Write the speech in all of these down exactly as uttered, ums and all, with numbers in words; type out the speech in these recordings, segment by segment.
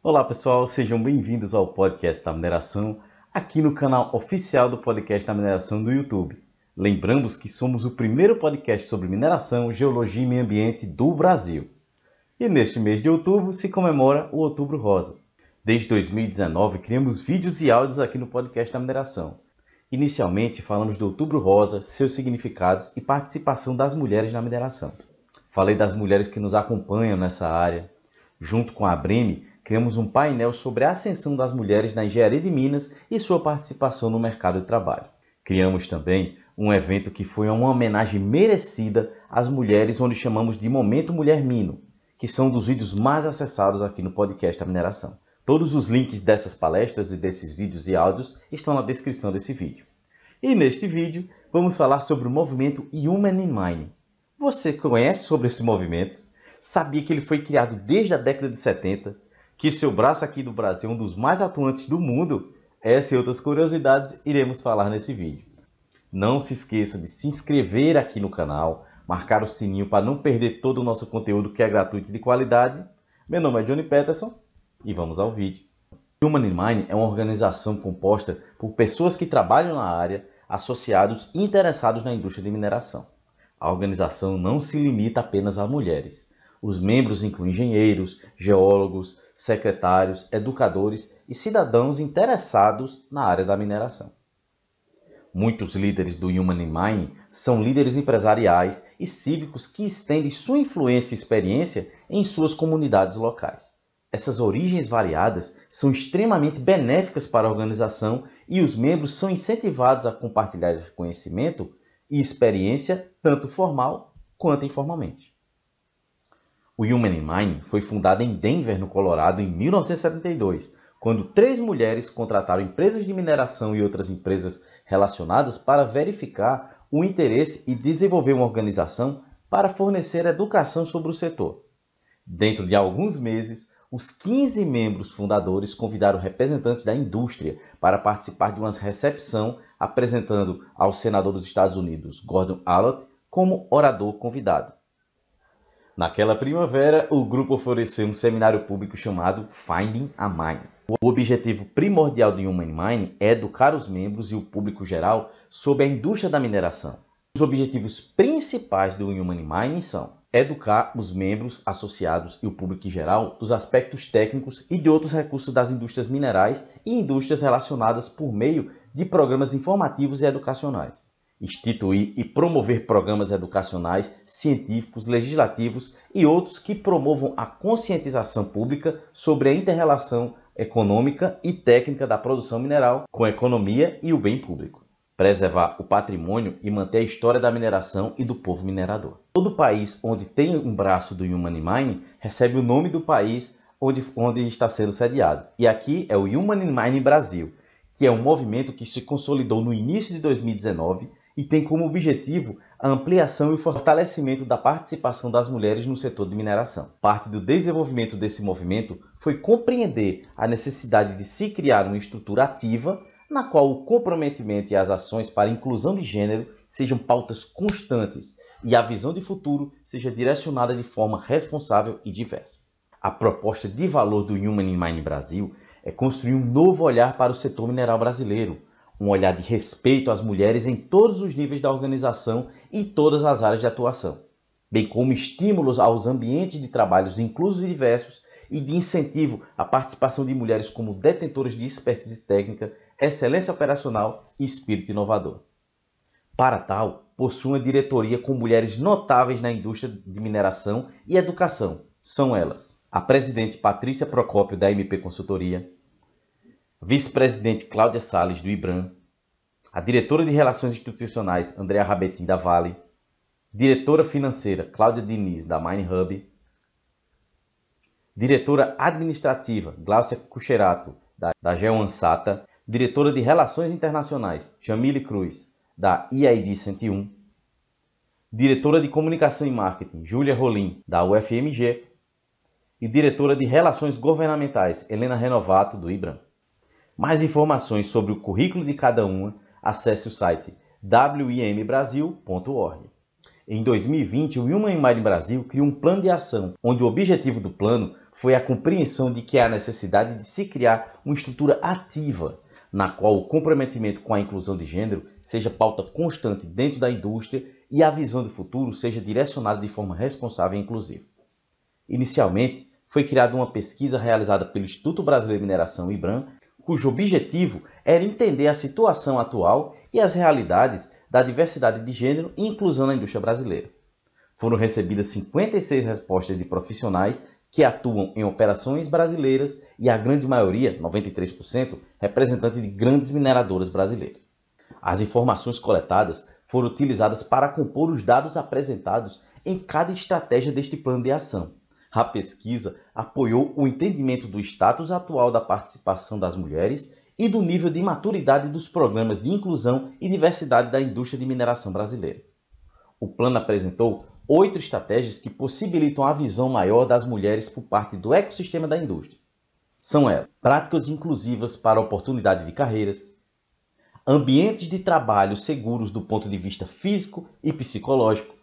Olá pessoal, sejam bem-vindos ao podcast da mineração, aqui no canal oficial do podcast da mineração do YouTube. Lembramos que somos o primeiro podcast sobre mineração, geologia e meio ambiente do Brasil. E neste mês de outubro se comemora o Outubro Rosa. Desde dois mil e dezenove criamos vídeos e áudios aqui no podcast da mineração. Inicialmente falamos do Outubro Rosa, seus significados e participação das mulheres na mineração. Falei das mulheres que nos acompanham nessa área. Junto com a Breme, criamos um painel sobre a ascensão das mulheres na engenharia de minas e sua participação no mercado de trabalho. Criamos também um evento que foi uma homenagem merecida às mulheres, onde chamamos de Momento Mulher Mino, que são um dos vídeos mais acessados aqui no podcast da mineração. Todos os links dessas palestras e desses vídeos e áudios estão na descrição desse vídeo. E neste vídeo vamos falar sobre o movimento Human in Mining. Você conhece sobre esse movimento? Sabia que ele foi criado desde a década de setenta? Que seu braço aqui do Brasil é um dos mais atuantes do mundo? Essa e outras curiosidades iremos falar nesse vídeo. Não se esqueça de se inscrever aqui no canal, marcar o sininho para não perder todo o nosso conteúdo que é gratuito e de qualidade. Meu nome é Johnny Peterson e vamos ao vídeo. Human in Mining é uma organização composta por pessoas que trabalham na área, associados e interessados na indústria de mineração. A organização não se limita apenas a mulheres. Os membros incluem engenheiros, geólogos, secretários, educadores e cidadãos interessados na área da mineração. Muitos líderes do Human in Mining são líderes empresariais e cívicos que estendem sua influência e experiência em suas comunidades locais. Essas origens variadas são extremamente benéficas para a organização e os membros são incentivados a compartilhar esse conhecimento e experiência tanto formal quanto informalmente. O Human in Mining foi fundado em Denver, no Colorado, em mil novecentos e setenta e dois, quando três mulheres contrataram empresas de mineração e outras empresas relacionadas para verificar o interesse e desenvolver uma organização para fornecer educação sobre o setor. Dentro de alguns meses, os quinze membros fundadores convidaram representantes da indústria para participar de uma recepção, apresentando ao senador dos Estados Unidos, Gordon Allott, como orador convidado. Naquela primavera, o grupo ofereceu um seminário público chamado Finding a Mine. O objetivo primordial do Human in Mining é educar os membros e o público geral sobre a indústria da mineração. Os objetivos principais do Human in Mining são educar os membros, associados e o público em geral dos aspectos técnicos e de outros recursos das indústrias minerais e indústrias relacionadas por meio de programas informativos e educacionais. Instituir e promover programas educacionais, científicos, legislativos e outros que promovam a conscientização pública sobre a inter-relação econômica e técnica da produção mineral com a economia e o bem público. Preservar o patrimônio e manter a história da mineração e do povo minerador. Todo país onde tem um braço do Human in Mining recebe o nome do país onde, onde está sendo sediado. E aqui é o Human in Mining Brasil, que é um movimento que se consolidou no início de dois mil e dezenove e tem como objetivo a ampliação e o fortalecimento da participação das mulheres no setor de mineração. Parte do desenvolvimento desse movimento foi compreender a necessidade de se criar uma estrutura ativa na qual o comprometimento e as ações para a inclusão de gênero sejam pautas constantes e a visão de futuro seja direcionada de forma responsável e diversa. A proposta de valor do Human in Mining Brasil é construir um novo olhar para o setor mineral brasileiro, um olhar de respeito às mulheres em todos os níveis da organização e todas as áreas de atuação, bem como estímulos aos ambientes de trabalhos inclusos e diversos e de incentivo à participação de mulheres como detentoras de expertise técnica, excelência operacional e espírito inovador. Para tal, possui uma diretoria com mulheres notáveis na indústria de mineração e educação. São elas: a presidente Patrícia Procópio, da M P Consultoria, vice-presidente Cláudia Salles, do IBRAM, a diretora de Relações Institucionais, Andréa Rabetin, da Vale, diretora financeira, Cláudia Diniz, da Mine Hub, diretora administrativa, Gláucia Cucherato, da, da Geoansata, diretora de Relações Internacionais, Jamile Cruz, da I A I D cento e um, diretora de Comunicação e Marketing, Júlia Rolim, da U F M G, e diretora de Relações Governamentais, Helena Renovato, do IBRAM. Mais informações sobre o currículo de cada uma, acesse o site w i m brasil ponto org. Em dois mil e vinte, o Human in Mining Brasil criou um plano de ação, onde o objetivo do plano foi a compreensão de que há necessidade de se criar uma estrutura ativa, na qual o comprometimento com a inclusão de gênero seja pauta constante dentro da indústria e a visão de futuro seja direcionada de forma responsável e inclusiva. Inicialmente, foi criada uma pesquisa realizada pelo Instituto Brasileiro de Mineração, IBRAM, cujo objetivo era entender a situação atual e as realidades da diversidade de gênero e inclusão na indústria brasileira. Foram recebidas cinquenta e seis respostas de profissionais que atuam em operações brasileiras e a grande maioria, noventa e três por cento, representantes de grandes mineradoras brasileiras. As informações coletadas foram utilizadas para compor os dados apresentados em cada estratégia deste plano de ação. A pesquisa apoiou o entendimento do status atual da participação das mulheres e do nível de maturidade dos programas de inclusão e diversidade da indústria de mineração brasileira. O plano apresentou oito estratégias que possibilitam a visão maior das mulheres por parte do ecossistema da indústria. São elas: práticas inclusivas para a oportunidade de carreiras, ambientes de trabalho seguros do ponto de vista físico e psicológico,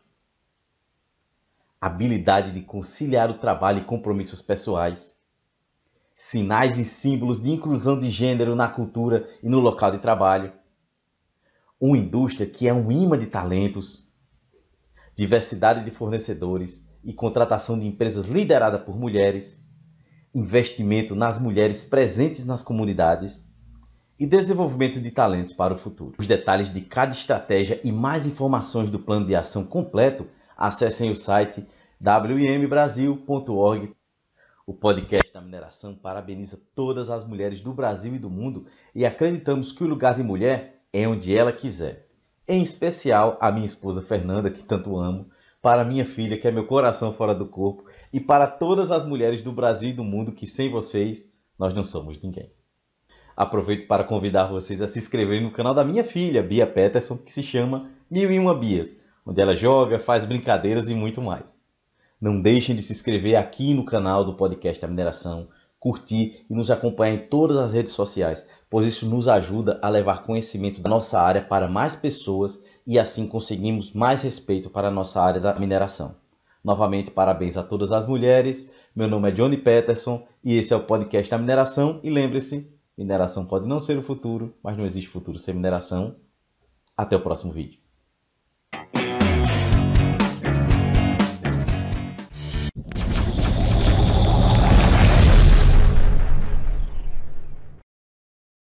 habilidade de conciliar o trabalho e compromissos pessoais, sinais e símbolos de inclusão de gênero na cultura e no local de trabalho, uma indústria que é um imã de talentos, diversidade de fornecedores e contratação de empresas lideradas por mulheres, investimento nas mulheres presentes nas comunidades e desenvolvimento de talentos para o futuro. Os detalhes de cada estratégia e mais informações do plano de ação completo, acessem o site w i m brasil ponto org. O podcast da mineração parabeniza todas as mulheres do Brasil e do mundo e acreditamos que o lugar de mulher é onde ela quiser. Em especial a minha esposa Fernanda, que tanto amo, para minha filha, que é meu coração fora do corpo, e para todas as mulheres do Brasil e do mundo que sem vocês nós não somos ninguém. Aproveito para convidar vocês a se inscreverem no canal da minha filha, Bia Peterson, que se chama Mil e Uma Bias, onde ela joga, faz brincadeiras e muito mais. Não deixem de se inscrever aqui no canal do podcast da mineração, curtir e nos acompanhar em todas as redes sociais, pois isso nos ajuda a levar conhecimento da nossa área para mais pessoas e assim conseguimos mais respeito para a nossa área da mineração. Novamente, parabéns a todas as mulheres. Meu nome é Johnny Peterson e esse é o podcast da mineração. E lembre-se, mineração pode não ser o futuro, mas não existe futuro sem mineração. Até o próximo vídeo.